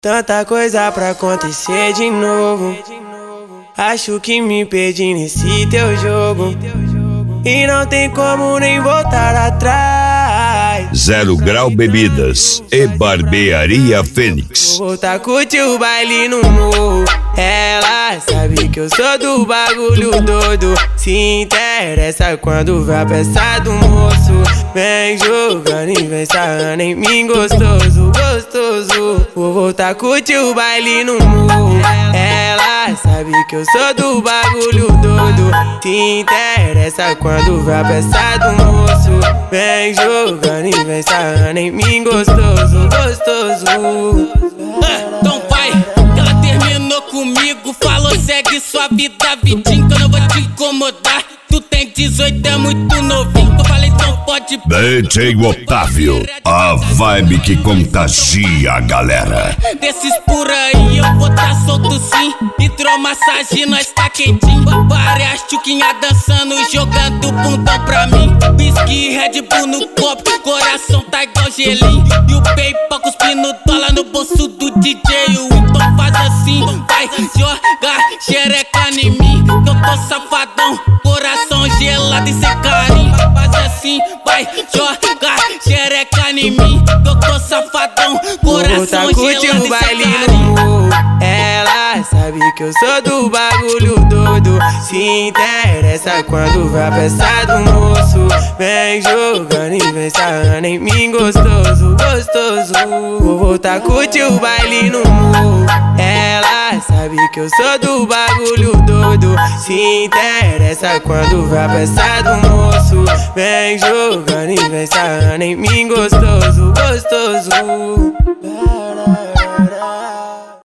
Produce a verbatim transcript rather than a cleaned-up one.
Tanta coisa pra acontecer de novo. Acho que me perdi nesse teu jogo e não tem como nem voltar atrás. Zero Grau Bebidas e Barbearia Fênix. Vou voltar a curtir o baile no morro. Ela sabe que eu sou do bagulho doido. Se interessa quando vai a peça do moço. Vem jogando e vem sarrando em mim gostoso, gostoso. Vou voltar a curtir o baile no morro. Ela sabe que eu sou do bagulho doido. Se interessa quando vai a peça do moço. Vem jogando e vem sarrando em mim gostoso, gostoso. Ah, então vai, ela terminou comigo. Falou segue sua vida, vidinho, que eu não vou te incomodar. Tu tem dezoito, é muito novinho. Eu falei então pode. D J Otávio, a vibe que contagia a galera. Desses por aí eu vou tá solto sim. Hidromassagem, nós tá quentinho. Várias tchuquinhas dançando, jogando bundão pra mim. Whisky, Red Bull no copo, coração tá igual gelinho. E o PayPal cuspindo dólar no bolso do D J. O então faz assim, vai jogar xereca em mim, que eu tô safadão, coração gelado e sem carinho. Faz assim, vai jogar xereca em mim, que eu tô safadão, coração gelado e sem carinho. Ela sabe que eu sou do bagulho doido. Se interessa quando vai a peça do moço. Vem jogando e vem sarrando em mim gostoso, gostoso. Vou voltar a curtir o baile no morro. Ela sabe que eu sou do bagulho doido. Se interessa quando vai a peça do moço. Vem jogando e vem sarrando em mim gostoso, gostoso.